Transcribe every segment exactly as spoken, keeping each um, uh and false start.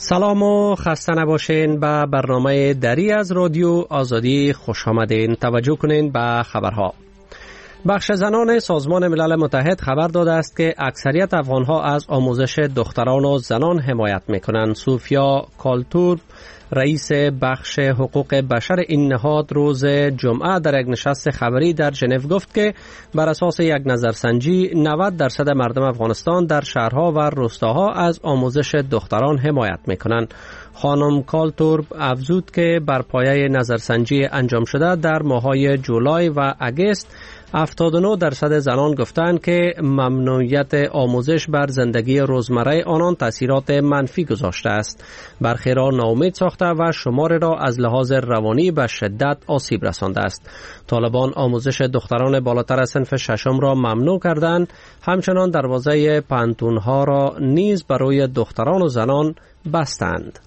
سلام و خسته نباشین. به برنامه دری از رادیو آزادی خوش آمدین. توجه کنین به خبرها. بخش زنان سازمان ملل متحد خبر داده است که اکثریت افغانها از آموزش دختران و زنان حمایت میکنند. سوفیا کالتور، رئیس بخش حقوق بشر این نهاد، روز جمعه در یک نشست خبری در ژنو گفت که بر اساس یک نظرسنجی نود درصد مردم افغانستان در شهرها و روستاها از آموزش دختران حمایت میکنند. خانم کالتور افزود که بر پایه نظرسنجی انجام شده در ماه‌های جولای و اگست هفتاد و نه درصد زنان گفتند که ممنوعیت آموزش بر زندگی روزمره آنان تاثیرات منفی گذاشته است، برخی را ناامید ساخته و شماری را از لحاظ روانی به شدت آسیب رسانده است. طالبان آموزش دختران بالاتر از صنف ششم را ممنوع کردند، همچنان دروازه پانتونها را نیز برای دختران و زنان بستند.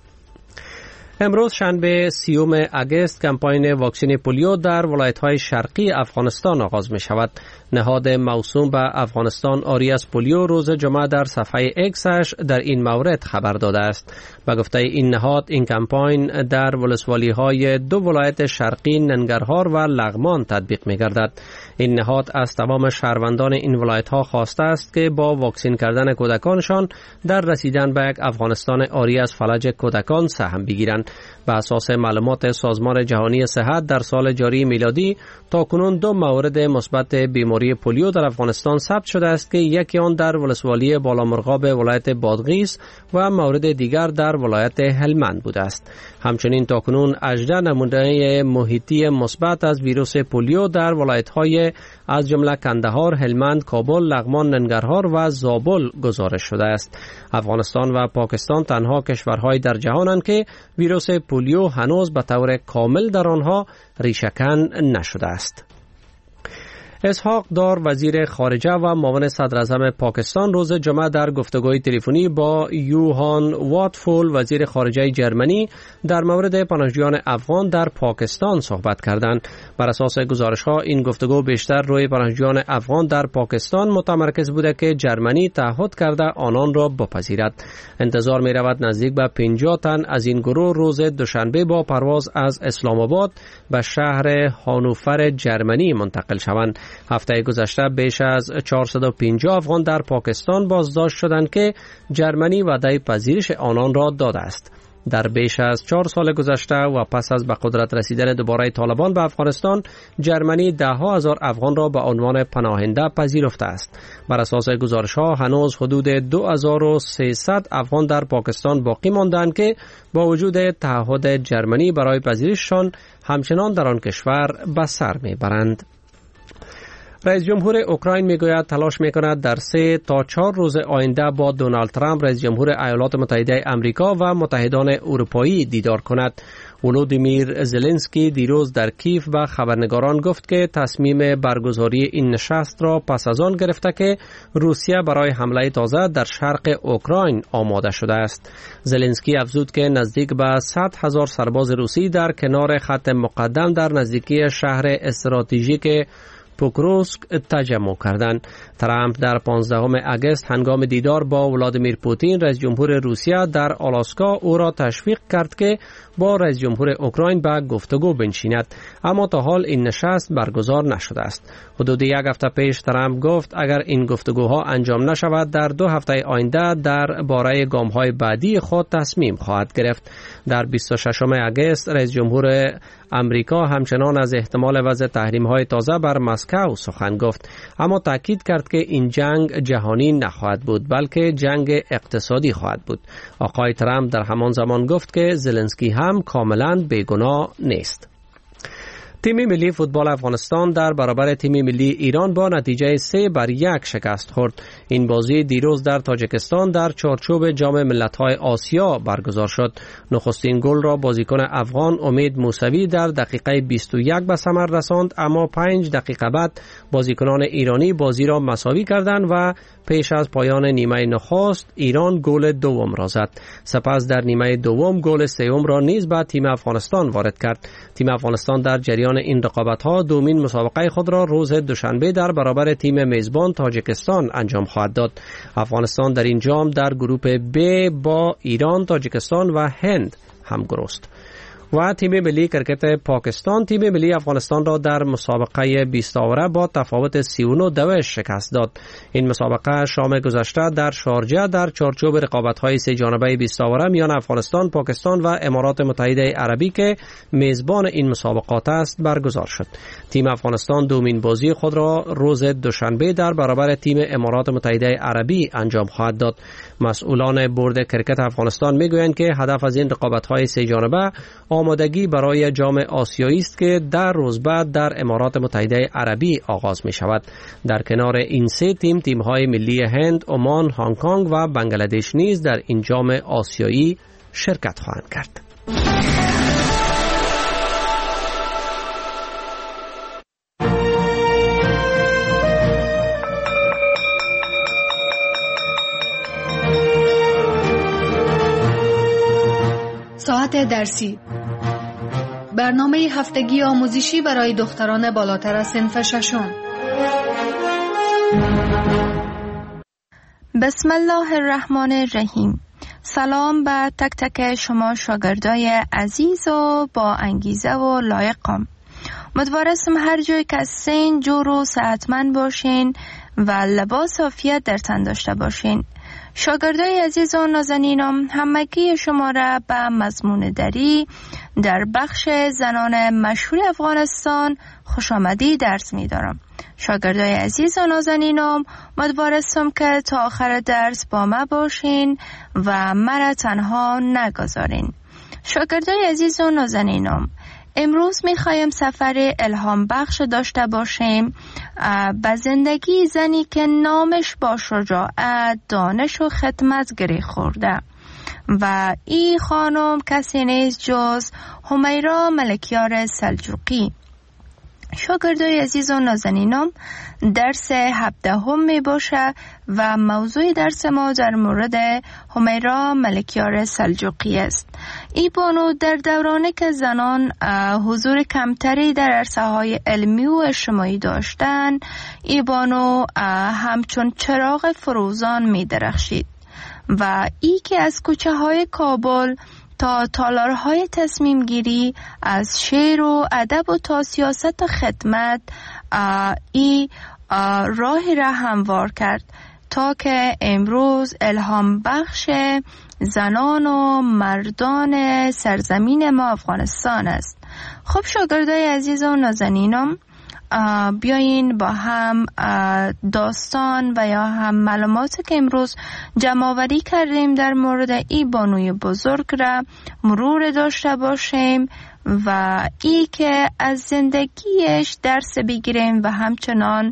امروز شنبه سیوم اگست کمپاین واکسین پولیو در ولایت‌های شرقی افغانستان آغاز می شود. نهاد موسوم به افغانستان آری از پولیو روز جمعه در صفحه ایکسش در این مورد خبر داده است. به گفته این نهاد، این کمپاین در ولسوالی‌های دو ولایت شرقی ننگرهار و لغمان تطبیق می گردد. این نهاد از تمام شهروندان این ولایت‌ها خواسته است که با واکسین کردن کودکانشان در رسیدن به یک افغانستان آری از فلج کودکان سهم بگیرند. به اساس معلومات سازمان جهانی صحت در سال جاری میلادی تاکنون دو مورد مثبت بیماری پولیو در افغانستان ثبت شده است که یکی آن در ولسوالی بالامرغاب ولایت بادغیس و مورد دیگر در ولایت هلمند بوده است. همچنین تاکنون هجده نمونه محیطی مثبت از ویروس پولیو در ولایت‌های از جمله کندهار، هلمند، کابل، لغمان، ننگرهار و زابل گزارش شده است. افغانستان و پاکستان تنها کشورهای در جهانند که ویروس پولیو هنوز به طور کامل در آنها ریشه‌کن نشده است. اسحاق دار، وزیر خارجه و معاون صدراعظم پاکستان، روز جمعه در گفتگوی تلفنی با یوهان واتفول، وزیر خارجه جرمنی، در مورد پناهجویان افغان در پاکستان صحبت کردند. بر اساس گزارش‌ها این گفتگو بیشتر روی پناهجویان افغان در پاکستان متمرکز بوده که جرمنی تعهد کرده آنان را بپذیرد. انتظار می رود نزدیک به پنجاه تن از این گروه روز دوشنبه با پرواز از اسلام آباد به شهر هانوفر جرمنی منتقل شوند. هفته گذشته بیش از چهارصد و پنجاه افغان در پاکستان بازداشت شدند که جرمنی وعده پذیرش آنان را داده است. در بیش از چهار سال گذشته و پس از به قدرت رسیدن دوباره طالبان به افغانستان، جرمنی ده ها هزار افغان را به عنوان پناهنده پذیرفته است. بر اساس گزارش‌ها هنوز حدود دو هزار و سیصد افغان در پاکستان باقی ماندند که با وجود تعهد جرمنی برای پذیرششان همچنان در آن کشور به سر میبرند. رئیس جمهور اوکراین میگوید تلاش میکند در سه تا چهار روز آینده با دونالد ترامپ، رئیس جمهور ایالات متحده آمریکا و متحدان اروپایی دیدار کند. ولودیمیر زلنسکی دیروز در کیف به خبرنگاران گفت که تصمیم برگزاری این نشست را پس از آن گرفته که روسیه برای حمله تازه در شرق اوکراین آماده شده است. زلنسکی افزود که نزدیک به صد هزار سرباز روسی در کنار خط مقدم در نزدیکی شهر استراتژیک پوکروسک تجمع کردند. ترامپ در پانزدهم اگست هنگام دیدار با ولادیمیر پوتین، رئیس جمهور روسیه، در آلاسکا او را تشویق کرد که با رئیس جمهور اوکراین به گفتگو بنشیند، اما تا حال این نشست برگزار نشده است. حدود یک هفته پیش ترامپ گفت اگر این گفتگوها انجام نشود در دو هفته آینده در باره گام‌های بعدی خود تصمیم خواهد گرفت. در بیست و ششم اگست رئیس جمهور امریکا همچنان از احتمال وضع تحریم‌های تازه بر مسکو سخن گفت، اما تاکید کرد که این جنگ جهانی نخواهد بود بلکه جنگ اقتصادی خواهد بود. آقای ترامپ در همان زمان گفت که زلنسکی هم کاملا بیگناه نیست. تیم ملی فوتبال افغانستان در برابر تیم ملی ایران با نتیجه سه بر یک شکست خورد. این بازی دیروز در تاجیکستان در چارچوب جام ملت‌های آسیا برگزار شد. نخستین گل را بازیکن افغان امید موسوی در دقیقه بیست و یک به ثمر رساند، اما پنج دقیقه بعد بازیکنان ایرانی بازی را مساوی کردند و پیش از پایان نیمه نخست ایران گل دوم را زد. سپس در نیمه دوم گل سوم را نیز به تیم افغانستان وارد کرد. تیم افغانستان در جریان پایان این رقابت‌ها دومین مسابقه خود را روز دوشنبه در برابر تیم میزبان تاجیکستان انجام خواهد داد. افغانستان در این جام در گروه ب با ایران، تاجیکستان و هند همگرو است. و تیم ملی کرکت پاکستان تیم ملی افغانستان را در مسابقه بیست آوره با تفاوت سی و نه دویست شکست داد. این مسابقه شام گذشته در شارجه در چارچوب رقابت‌های سه جانبه بیست آوره میان افغانستان، پاکستان و امارات متحده عربی که میزبان این مسابقات است برگزار شد. تیم افغانستان دومین بازی خود را روز دوشنبه در برابر تیم امارات متحده عربی انجام خواهد داد. مسئولان بورد کرکت افغانستان میگویند که هدف از این رقابت‌های سه جانبه آمادگی برای جام آسیایی است که در روز بعد در امارات متحده عربی آغاز می شود. در کنار این سه تیم، تیم‌های ملی هند، عمان، هنگ کنگ و بنگلادش نیز در این جام آسیایی شرکت خواهند کرد. ساعت درسی، برنامه هفتگی آموزشی برای دختران بالاتر از صنف ششم. بسم الله الرحمن الرحیم. سلام به تک تک شما شاگردای عزیز و با انگیزه و لایقم. امیدوارم هر جای که هستین جور و صحتمند باشین و لباس عافیت در تن داشته باشین. شاگردای عزیز و نازنینم، همگی شما را به مضمون دری در بخش زنان مشهور افغانستان خوش آمدی درس می دارم. شاگردای عزیز و نازنینم، امیدوارم که تا آخر درس با ما باشین و مرا تنها نگذارین. شاگردای عزیز و نازنینم، امروز میخوایم سفر الهام بخش داشته باشیم به زندگی زنی که نامش با شجاعت، دانش و خدمت گره خورده و این خانم کسی نیست جز همیرا ملکیار سلجوقی. شاگردای عزیز و نازنینم، درس هفدهم می باشه و موضوع درس ما در مورد همیرا ملکیار سلجوقی است. ای بانو در دورانی که زنان حضور کمتری در عرصه های علمی و اجتماعی داشتند، ای بانو همچون چراغ فروزان می درخشید و ای که از کوچه های کابل تا تالارهای تصمیم گیری، از شعر و ادب و تا سیاست و خدمت، ای راهی را هموار کرد تا که امروز الهام بخش زنان و مردان سرزمین ما افغانستان است. خب شاگردای عزیز و نازنینم، بیاین با هم داستان و یا هم معلوماتی که امروز جمع آوری کردیم در مورد این بانوی بزرگ را مرور داشته باشیم و ای که از زندگیش درس بگیریم و همچنان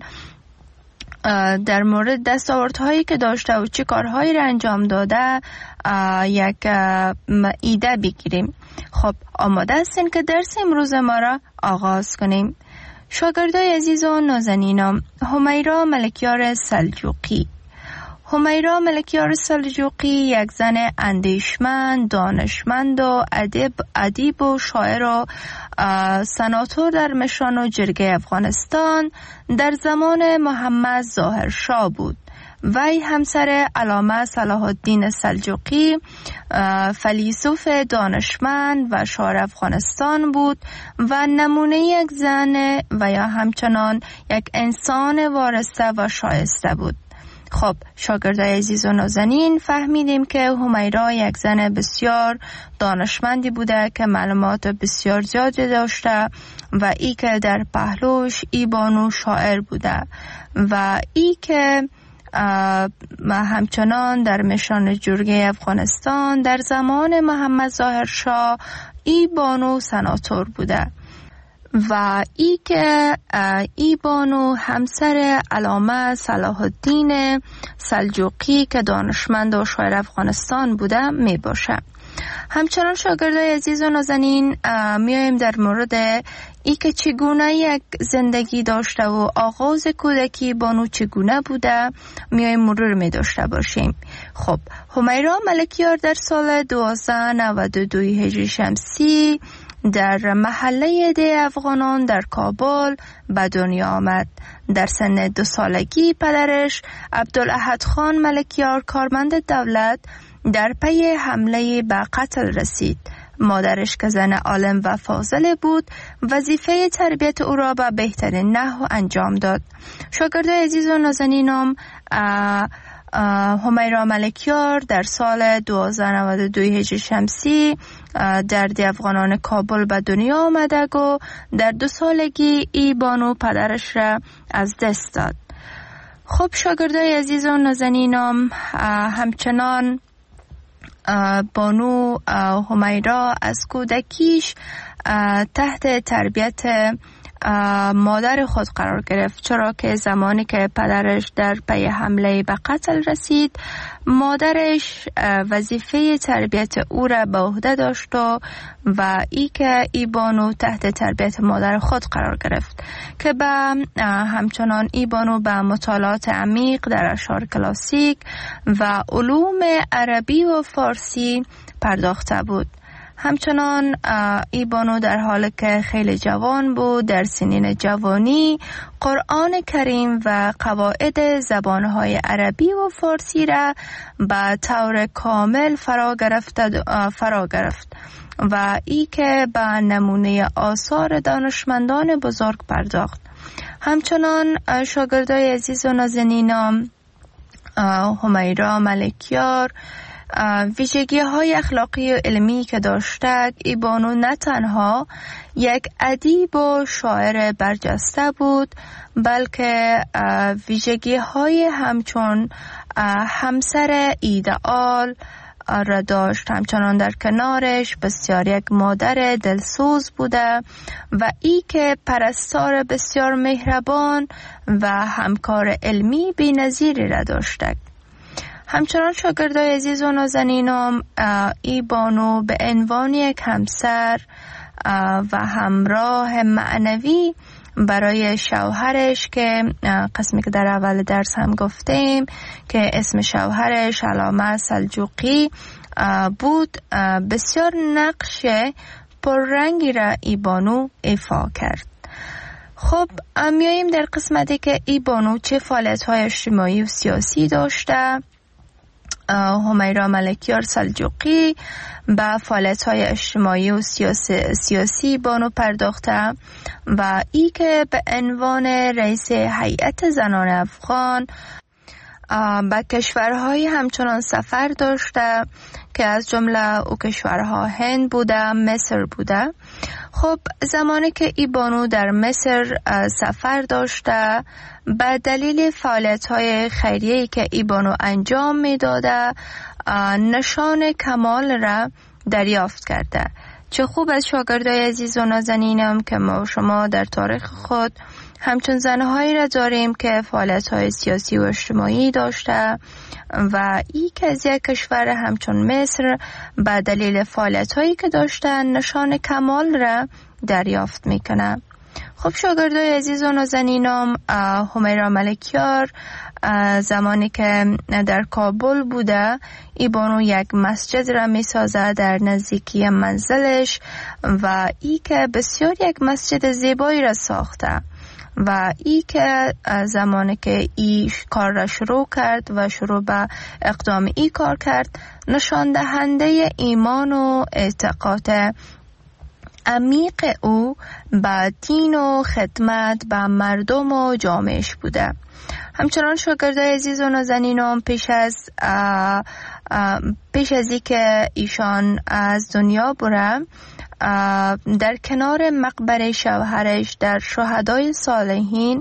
در مورد دستاوردهایی که داشته و چه کارهایی را انجام داده یک ایده بگیریم. خب آماده هستین که درس امروز ما را آغاز کنیم؟ شاگردای عزیز و نازنینم، همیرا ملکیار سلجوقی. همیرا ملکیار سلجوقی یک زن اندیشمند، دانشمند و ادیب ادیب و شاعر و سناتور در مشران و جرگه افغانستان در زمان محمد ظاهر شاه بود. وی همسر علامه صلاح الدین سلجوقی فیلسوف دانشمند و شاعر افغانستان بود و نمونه یک زن و یا همچنان یک انسان وارسته و شایسته بود. خب شاگردای عزیز و نازنین، فهمیدیم که همیرا یک زن بسیار دانشمندی بوده که معلومات بسیار زیادی داشته و ای که در پهلوش ای بانو شاعر بوده و ای که همچنان در مشران جرگه افغانستان در زمان محمد ظاهر شاه ای بانو سناتور بوده و ای که ای بانو همسر علامه صلاح الدین سلجوقی که دانشمند و شاعر افغانستان بوده می باشه. همچنان شاگردای عزیز و نازنین، میایم در مورد ای که چگونه یک زندگی داشته و آغاز کودکی بانو چگونه بوده میایم مرور می داشته باشیم. خب همیرا ملکیار در سال دوازده نود و دو هجری شمسی در محله ده افغانان در کابل به دنیا آمد. در سن دو سالگی پدرش عبدالاحد خان ملکیار کارمند دولت در پی حمله به قتل رسید. مادرش که زن عالم و فاضل بود وظیفه تربیت او را به بهترین نحو انجام داد. شاگردای عزیز و نازنینم، همیرا ملکیار در سال دو هزار و نود و دو هجری شمسی در دی افغانان کابل به دنیا آمده و در دو سالگی ای بانو پدرش را از دست داد. خب شاگردای عزیز و نازنینم، همچنان بانو همیرا از کودکیش تحت تربیت مادر خود قرار گرفت، چرا که زمانی که پدرش در پی حمله به قتل رسید مادرش وظیفه تربیت او را به عهده داشت و ای که ای بانو تحت تربیت مادر خود قرار گرفت که به همچنان ای بانو به مطالعات عمیق در اشعار کلاسیک و علوم عربی و فارسی پرداخته بود. همچنان ای بانو در حالی که خیلی جوان بود در سنین جوانی قرآن کریم و قواعد زبانهای عربی و فارسی را به طور کامل فرا گرفت فرا گرفت و ای که به نمونه آثار دانشمندان بزرگ پرداخت. همچنان شاگردای عزیز و نازنینم، همیرا ملکیار ویژگی های اخلاقی و علمی که داشته، ای بانو نه تنها یک ادیب و شاعر برجسته بود بلکه ویژگی های همچون همسر ایدئال را داشت. همچنان در کنارش بسیار یک مادر دلسوز بوده و ای که پرستار بسیار مهربان و همکار علمی بی‌نظیری را داشته. همچنان شاگردای عزیز و نازنینم، ای بانو به عنوان یک همسر و همراه معنوی برای شوهرش که قسمی که در اول درس هم گفتیم که اسم شوهرش علامه سلجوقی بود، بسیار نقش پررنگی را ای بانو ایفا کرد. خب میاییم در قسمتی که ای بانو چه فعالیت‌های اجتماعی و سیاسی داشته. همیرا ملکیار سلجوقی به فعالیت‌های اجتماعی و سیاسی, سیاسی بانو پرداخته و ای که به عنوان رئیس هیئت زنان افغان به کشورهای همچنان سفر داشته که از جمله او کشورها هند بوده، مصر بوده. خب زمانی که ای بانو در مصر سفر داشته به دلیل فعالیت‌های خیریه‌ای که ای بانو انجام می‌داده نشان کمال را دریافت کرده. چه خوب از شاگردای عزیز و نازنینم که ما شما در تاریخ خود همچون زنهایی را داریم که فعالیت‌های سیاسی و اجتماعی داشته و ای که از یک کشور همچون مصر به دلیل فعالیت‌هایی که داشتن نشان کمال را دریافت میکنه. خب شاگردای عزیز و نازنینم، همیرا ملکیار زمانی که در کابل بوده ای بانو یک مسجد را می سازه در نزدیکی منزلش و ای که بسیار یک مسجد زیبایی را ساخته و ای که زمانی که ای کار را شروع کرد و شروع به اقدام ای کار کرد نشان دهنده ایمان و اعتقاد عمیق او به دین و خدمت به مردم و جامعهش بوده. همچنان شاگردای عزیز و نازنینم پیش از اه اه پیش از ای که ایشان از دنیا بره در کنار مقبره شوهرش در شهدای صالحین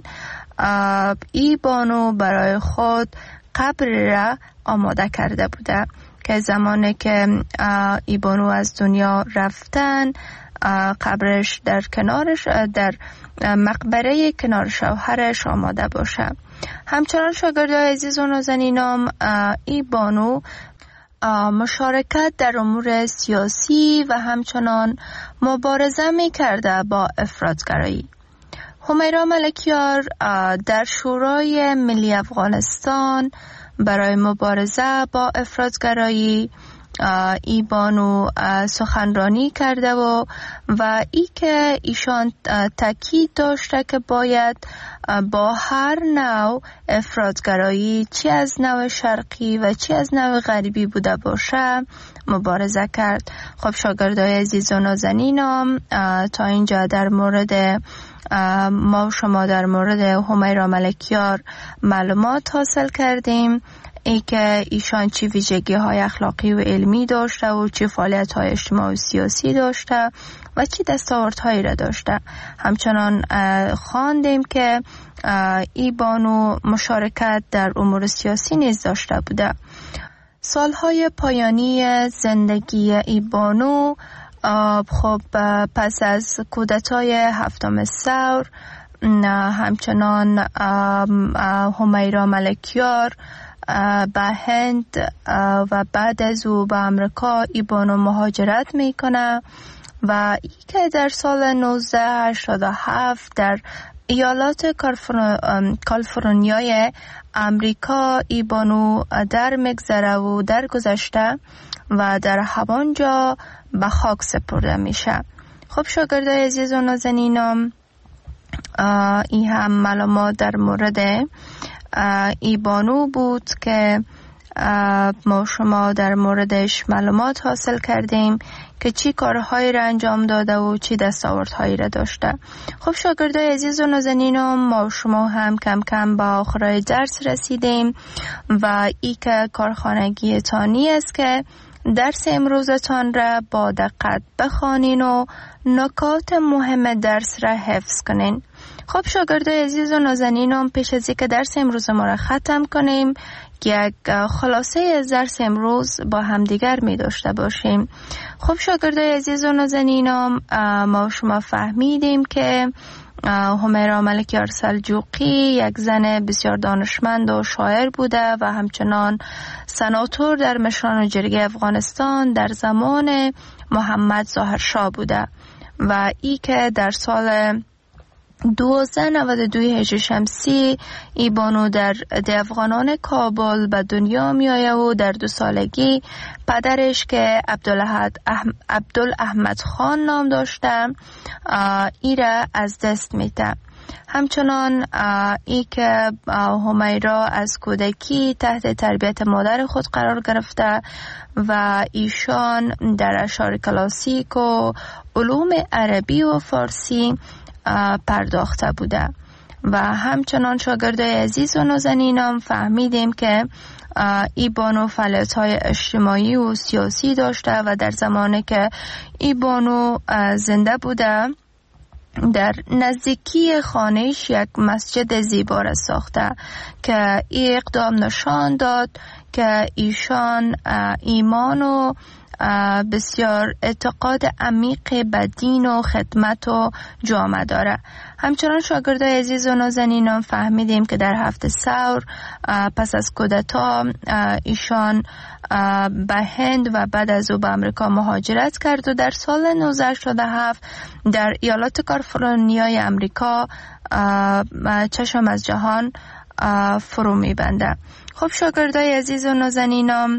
ای بانو برای خود قبر را آماده کرده بوده که زمانی که ای بانو از دنیا رفتن قبرش در کنارش در مقبره کنار شوهرش آماده باشه. همچنان شاگردای عزیز و نازنینم، ای بانو مشارکت در امور سیاسی و همچنان مبارزه می کرده با افراطگرایی. همیرا ملکیار در شورای ملی افغانستان برای مبارزه با افراطگرایی ای بانو سخنرانی کرده و و ای که ایشان تاکید داشته که باید با هر نوع افراطگرایی چی از نوع شرقی و چی از نوع غربی بوده باشه مبارزه کرد. خب شاگردای عزیز و نازنینم تا اینجا در مورد ما و شما در مورد همیرا ملکیار معلومات حاصل کردیم، ای که ایشان چی ویژگی های اخلاقی و علمی داشته و چی فعالیت های اجتماعی و سیاسی داشته و چی دستاوردهایی را داشته. همچنان خواندیم که ای بانو مشارکت در امور سیاسی نیز داشته بوده. سالهای پایانی زندگی ای بانو خب پس از کودتای هفتم ثور همچنان همیرا ملکیار به هند و بعد از او به امریکا ای بانو مهاجرت میکنه و ای که در سال نوزده هشتاد و هفت در ایالات کالیفرنیای امریکا ای بانو در مگذره و در گذشته و در همانجا به خاک سپرده میشه. خب شاگردای عزیز و نازنینم، این هم معلومات در مورد ای بانو بود که ما شما در موردش معلومات حاصل کردیم که چی کارهایی را انجام داده و چی دستاوردهایی را داشته. خب شاگردای عزیز و نازنینم، ما شما هم کم کم به آخرای درس رسیدیم و ای که کارخانگی تانی است که درس امروزتان را با دقت بخوانین و نکات مهم درس را حفظ کنین. خب شاگردای عزیز و نازنینم، پیش از اینکه درس امروز ما را ختم کنیم یک خلاصه از درس امروز با همدیگر می داشته باشیم. خب شاگردای عزیز و نازنینم، ما شما فهمیدیم که همیرا ملکیار سلجوقی یک زن بسیار دانشمند و شاعر بوده و همچنان سناتور در مشران و جرگه افغانستان در زمان محمد ظاهر شاه بوده و ای که در سال دوازده نود و دو هجری شمسی ای بانو در ده افغانان کابل به دنیا می آید و در دو سالگی پدرش که عبدالاحمد خان نام داشته ای را از دست میده. همچنان ای که همیرا از کودکی تحت تربیت مادر خود قرار گرفته و ایشان در اشعار کلاسیک و علوم عربی و فارسی پرداخته بوده و همچنان شاگردای عزیز و نازنینم فهمیدیم که ای بانو فعالیت‌های اجتماعی و سیاسی داشته و در زمانی که ای بانو زنده بوده در نزدیکی خانهش یک مسجد زیبا را ساخته که این اقدام نشان داد که ایشان ایمان و بسیار اعتقاد عمیق به دین و خدمت و جامعه داره. همچنان شاگردای عزیز و نازنینم فهمیدیم که در هفت ثور پس از کودتا ایشان به هند و بعد از او به امریکا مهاجرت کرد و در سال نوزده هشتاد و هفت در ایالات کالیفرنیای امریکا چشم از جهان فرو میبنده. خب شاگردای عزیز و نازنینم،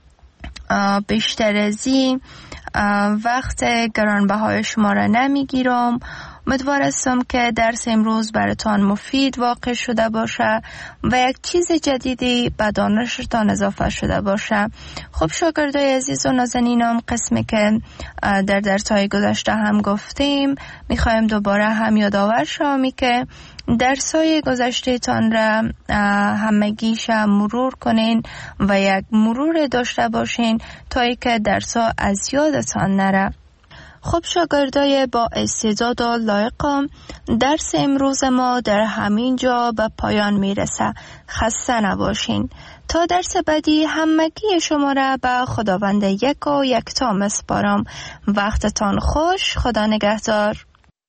بیشتر از این وقت گرانبهای شما را نمیگیرم. امیدوار هستم که درس امروز براتان مفید واقع شده باشه و یک چیز جدیدی به دانشتان اضافه شده باشه. خب شاگردای عزیز و نازنینم، قسمی که در درس‌های گذشته هم گفتیم میخوایم دوباره هم یادآور شوم که درس‌های گذشته تان را همگیش مرور کنین و یک مرور داشته باشین تا ای که درس‌ها از یادتان نره. خب شاگردای با استعداد و لایقم، درس امروز ما در همین جا به پایان میرسه. خسته نباشین. تا درس بعدی همگی شما را به خداوند یک و یکتا میسپارم. وقتتان خوش. خدا نگهدار.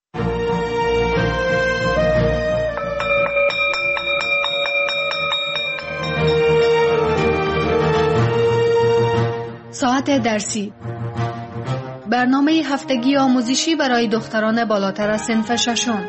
ساعت درسی، برنامه هفتگی آموزشی برای دختران بالاتر از صنف ششم.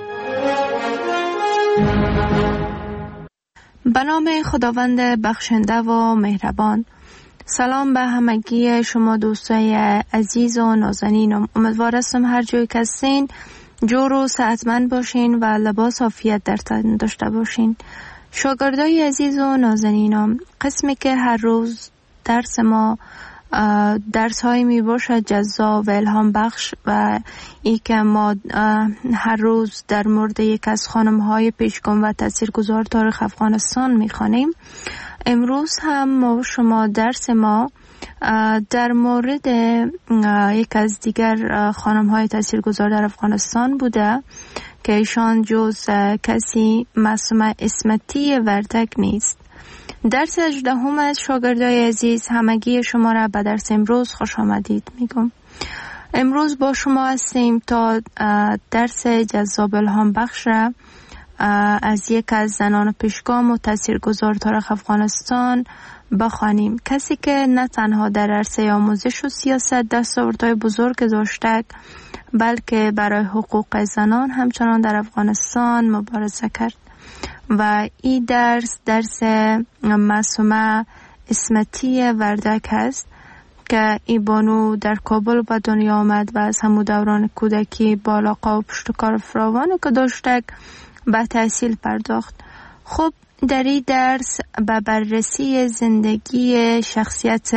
به نام خداوند بخشنده و مهربان. سلام به همگی شما دوستای عزیز و نازنینم. امیدوار هستم هر جایی که هستین جور و صحتمند باشین و لباس عافیت در تن داشته باشین. شاگردای عزیز و نازنینم، قسمی که هر روز درس ما درس های می باشد جذاب و الهام بخش و ای که ما هر روز در مورد یک از خانم های پیشگام و تاثیرگذار تاریخ افغانستان می خوانیم. امروز هم ما شما درس ما در مورد یک از دیگر خانم های تاثیرگذار در افغانستان بوده که ایشان جز کسی معصومه اسمتی وردک نیست. درس هجدهم از شاگردای عزیز، همگی شما را به درس امروز خوش آمدید میگم. امروز با شما هستیم تا درس جذاب الهام بخش را از یک از زنان پیشگام و تاثیرگذار تاریخ افغانستان بخوانیم. کسی که نه تنها در عرصه آموزش و سیاست دستاوردهای بزرگ داشته بلکه برای حقوق زنان همچنان در افغانستان مبارزه کرد و این درس درس معصومه اسمتی وردک است که ای بانو در کابل به دنیا آمد و از همون دوران کودکی با علاقه و پشتکار فراوانی که داشته به تحصیل پرداخت. خب در این درس به بررسی زندگی شخصیت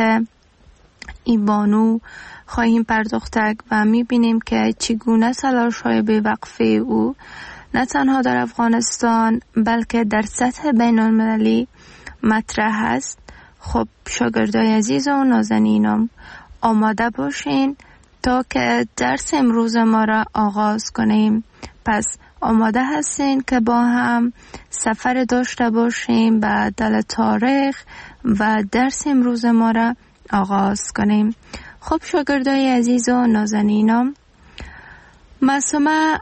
ای بانو خواهیم پرداخت و میبینیم که چگونه تلاش‌های بی‌وقفه او نه تنها در افغانستان بلکه در سطح بین المللی مطرح است. خب شاگردای عزیز و نازنینم، آماده باشین تا که درس امروز ما را آغاز کنیم. پس آماده هستین که با هم سفر داشته باشیم به دل تاریخ و درس امروز ما را آغاز کنیم. خب شاگردای عزیز و نازنینم، معصومه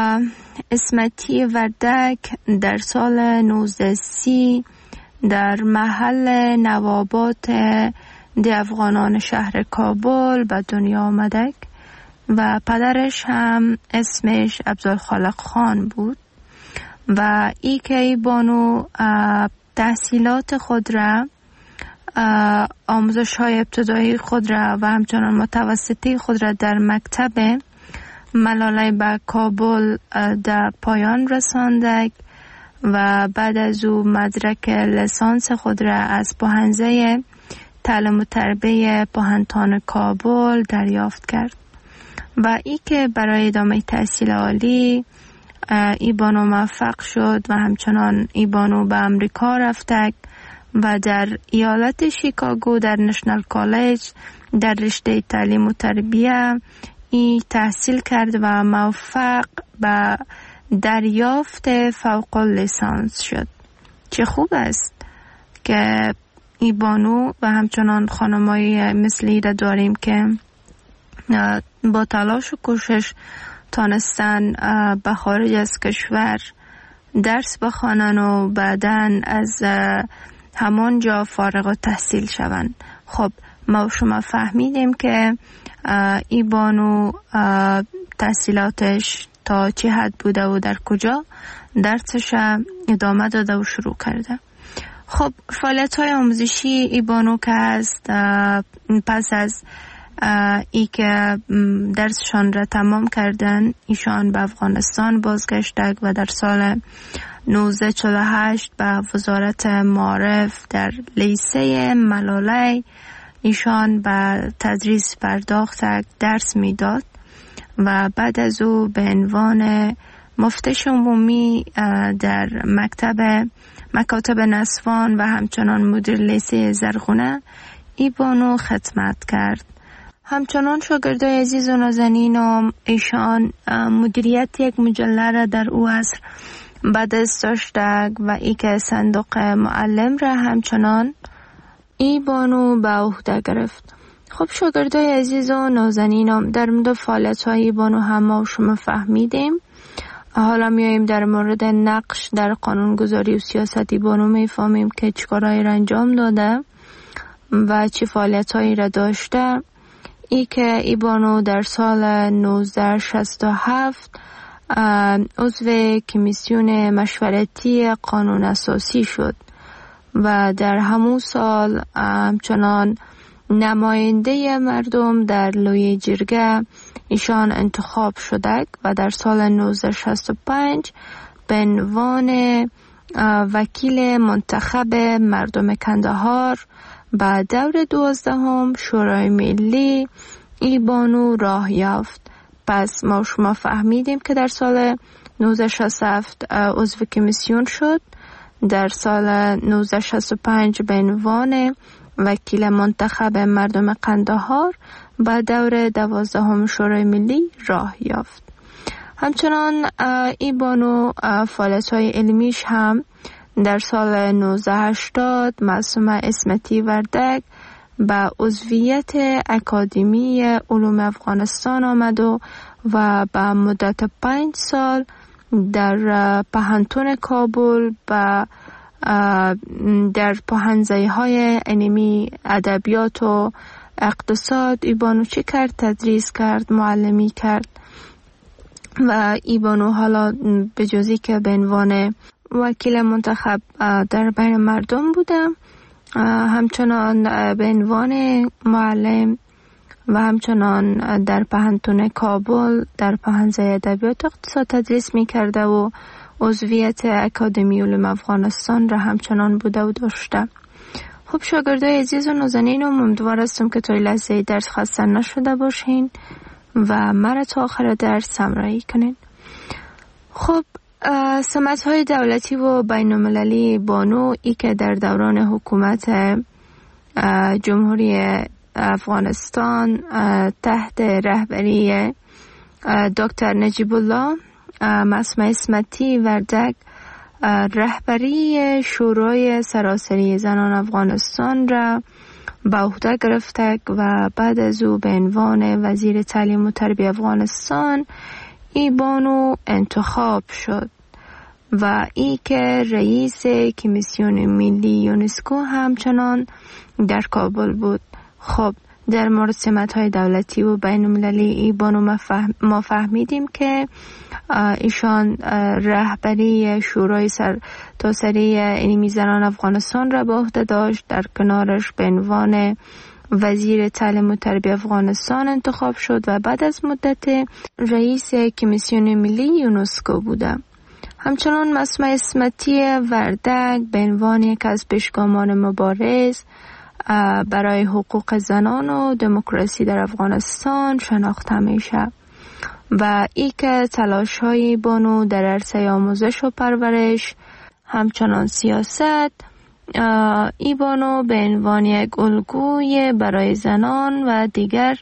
اسمتی وردک در سال نوزده سی در محل نوابات دی افغانان شهر کابل به دنیا آمده و پدرش هم اسمش عبدالخالق خان بود و ای که ای بانو تحصیلات خود را، آموزش های ابتدایی خود را و همچنان متوسطی خود را در مکتب ملاله به کابل در پایان رسانده و بعد از او مدرک لیسانس خود را از پوهنځی تعلیم و تربیه پوهنتون کابل دریافت کرد و ای که برای ادامه تحصیل عالی ای بانو موفق شد و همچنان ای بانو به امریکا رفته و در ایالت شیکاگو در نشنال کالج در رشته تعلیم و تربیه ای تحصیل کرد و موفق به دریافت فوق لیسانس شد. چه خوب است که ای بانو و همچنان خانمایی مثلی را داریم که با تلاش و کوشش تانستن به خارج از کشور درس بخوانن و بعداً از همانجا فارغ التحصیل شوند. خب ما شما فهمیدیم که ای بانو تحصیلاتش تا چه حد بوده و در کجا درسش ادامه داده و شروع کرده. خب فعالیت های آموزشی ای بانو که هست پس از ای که درسشان را تمام کردن ایشان به افغانستان بازگشتند و در سال نوزده چهل و هشت به وزارت معارف در لیسه ملاله ایشان به تدریس پرداخت، درس میداد و بعد از او به عنوان مفتش عمومی در مکتب مکاتب نسوان و همچنان مدیر لیسه زرغونه ای بانو خدمت کرد. همچنان شاگردای عزیز و نازنینم، ایشان مدیریت یک مجله را در او عصر به دست داشته و ای که صندوق معلم را همچنان ای بانو به عهده گرفت. خب شاگردای عزیز و نازنینم، در مورد فعالیت های ای بانو هم ما شما فهمیدیم. حالا میاییم در مورد نقش در قانونگذاری و سیاست ای بانو میفهمیم که چیکارهایی را انجام داده و چه فعالیت هایی را داشته. ای که ای بانو در سال نوزده شصت و هفت عضو کمیسیون مشورتی قانون اساسی شد و در همون سال همچنان نماینده مردم در لوی جرگه ایشان انتخاب شده و در سال نوزده شصت و پنج به عنوان وکیل منتخب مردم کندهار به دور دوازدهم شورای ملی ای بانو راه یافت. پس ما شما فهمیدیم که در سال نوزده شصت و هفت عضو کمیسیون شد، در سال نوزده شصت و پنج به عنوان وکیل منتخب مردم قندهار به دور دوازدهم شورای ملی راه یافت. همچنان ای بانو فعالیت‌های علمیش هم در سال نوزده هشتاد معصومه اسمتی وردک به عضویت اکادمی علوم افغانستان آمد و و به مدت پنج سال در پهنتون کابل و در پوهنځی‌های علمی ادبیات و اقتصاد ای بانو چی کرد؟ تدریس کرد، معلمی کرد و ای بانو حالا به جزی که به عنوان وکیل منتخب در بین مردم بودم، همچنان به عنوان معلم و همچنان در پهنتون کابل در پوهنځی ادبیات اقتصاد تدریس می کرده و عضویت اکادمی علوم افغانستان را همچنان بوده و داشته. خب شاگردای عزیز و نازنین، امیدوار هستم که تا لحظه درس خسته نشده باشین و مرا تا آخر درس همراهی کنین. خب سمت‌های دولتی و بین‌المللی بانو ای که در دوران حکومت جمهوری افغانستان تحت رهبری دکتر نجیب الله معصومه اسمتی وردک رهبری شورای سراسری زنان افغانستان را به عهده گرفته و بعد از او به عنوان وزیر تعلیم و تربیت افغانستان ای بانو انتخاب شد و ای که رئیس کمیسیون ملی یونسکو همچنان در کابل بود. خب در مورد سمت‌های دولتی و بین المللی ای بانو ما فهمیدیم که ایشان رهبری شورای سرتاسری علمی زنان افغانستان را به عهده داشت، در کنارش به عنوان وزیر تعلیم و تربیت افغانستان انتخاب شد و بعد از مدت رئیس کمیسیون ملی یونسکو بوده. همچنان معصومه اسمتی وردک به عنوان یک از پیشگامان مبارز برای حقوق زنان و دموکراسی در افغانستان شناخته میشه و ای که تلاش های بانو در عرصه آموزش و پرورش همچنان سیاست ای بانو به عنوان یک الگوی برای زنان و دیگر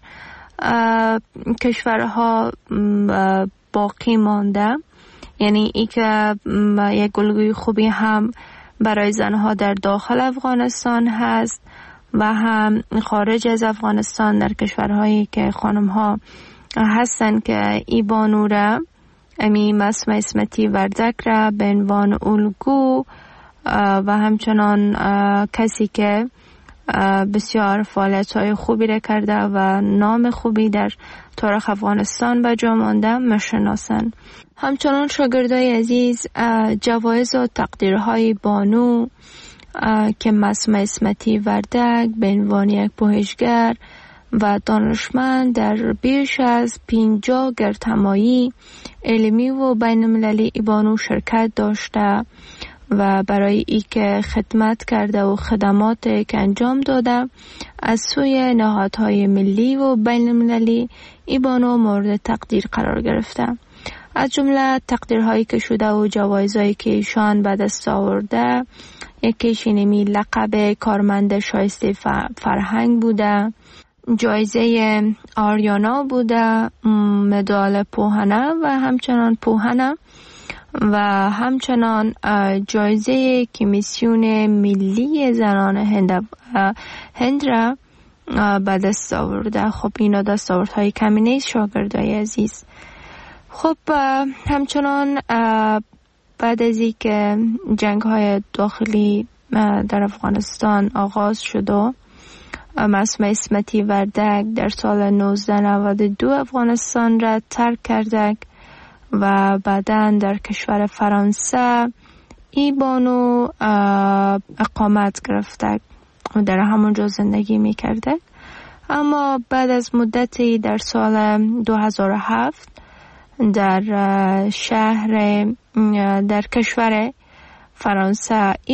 کشورها باقی مانده، یعنی ای که یک الگوی خوبی هم برای زنها در داخل افغانستان هست و هم خارج از افغانستان در کشورهایی که خانم‌ها هستن که ای بانو را امی معصومه اسمتی وردک را به عنوان الگو و همچنان کسی که بسیار فعالیت‌های خوبی را کرده و نام خوبی در تاریخ افغانستان به جا مانده میشناسند. همچنان شاگردای عزیز جوایز و تقدیرهای بانو که معصومه اسمتی وردک به عنوان یک پژوهشگر و دانشمند در بیش از پنجاه گردهمایی علمی و بین المللی بانو شرکت داشته و برای ای که خدمت کرده و خدمات که انجام داده از سوی نهادهای ملی و بین المللی ای بانو مورد تقدیر قرار گرفته. از جمله تقدیرهایی که شده و جوایزهایی که ایشان به دست آورده، یکیش اینمی لقب کارمند شایسته فرهنگ بوده، جایزه آریانا بوده، مدال پوهنه و همچنان پوهنه و همچنان جایزه کمیسیون ملی زنان هند هند را به دست آورده. خب اینا دستاوردهای کمی نیست شاگردای عزیز. خب همچنان بعد از این که جنگ های داخلی در افغانستان آغاز شد و معصومه اسمتی وردک در سال نوزده نود و دو افغانستان را ترک کرده و بعداً در کشور فرانسه ای بانو اقامت گرفته و در همونجا زندگی می کرده. اما بعد از مدتی در سال دو هزار و هفت در شهر در کشور فرانسه